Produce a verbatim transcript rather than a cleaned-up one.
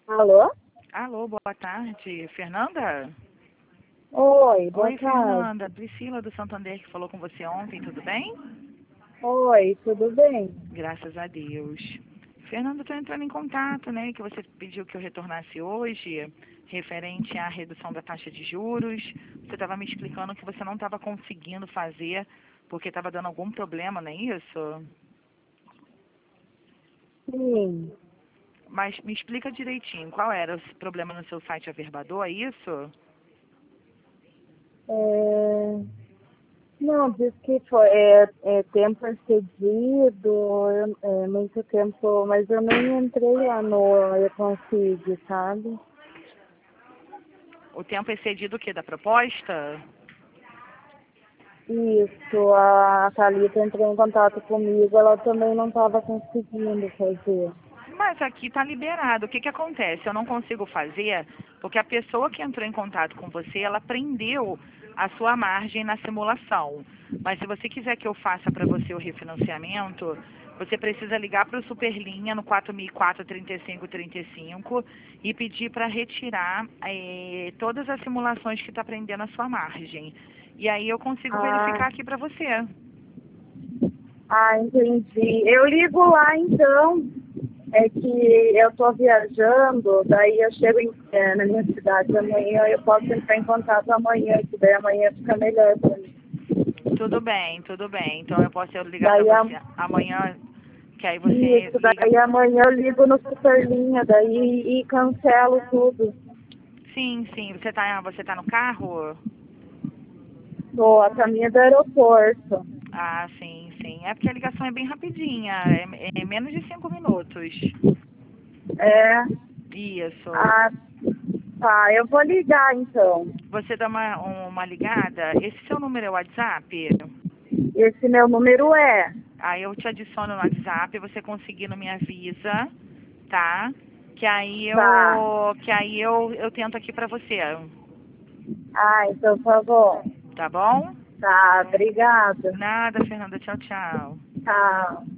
Alô? Alô, boa tarde. Fernanda? Oi, boa Oi, tarde. Fernanda. Priscila do Santander que falou com você ontem, tudo bem? Oi, tudo bem? Graças a Deus. Fernanda, estou entrando em contato, né, que você pediu que eu retornasse hoje, referente à redução da taxa de juros. Você estava me explicando que você não estava conseguindo fazer porque estava dando algum problema, não é isso? Sim. Mas me explica direitinho, qual era o problema no seu site Averbador, é isso? É... Não, diz que foi é, é tempo excedido, eu- é muito tempo, mas eu nem entrei lá no Eu Consigo, sabe? O tempo excedido o quê? Da proposta? Isso, a Thalita entrou em contato comigo, ela também não estava conseguindo fazer. Mas aqui está liberado. O que, que acontece? Eu não consigo fazer porque a pessoa que entrou em contato com você, ela prendeu a sua margem na simulação. Mas se você quiser que eu faça para você o refinanciamento, você precisa ligar para o Superlinha no quatro mil e quatro, trinta e cinco, trinta e cinco e pedir para retirar eh, todas as simulações que está prendendo a sua margem. E aí eu consigo Ah, verificar aqui para você. ah, entendi. Eu ligo lá então. É que eu estou viajando, daí eu chego em, é, na minha cidade amanhã, eu posso entrar em contato amanhã, que daí amanhã fica melhor para mim. Tudo bem, tudo bem. Então eu posso ligar para Daí a, você amanhã, que aí você isso, liga. daí amanhã eu ligo no Superlinha, daí e cancelo tudo. Sim, sim. Você tá, você tá no carro? Tô a caminho do aeroporto. Ah, sim, sim. É porque a ligação é bem rapidinha, é, é menos de cinco minutos. É, Isso. ah, tá, eu vou ligar então. Você dá uma, uma ligada. Esse seu número é o WhatsApp? Esse meu número é. Aí eu te adiciono no WhatsApp, você conseguindo me avisa, tá? Que aí Tá. eu, que aí eu, eu tento aqui pra você, Ah, então tá bom. tá bom? Tá, obrigada. Nada, Fernanda. Tchau, tchau. Tchau.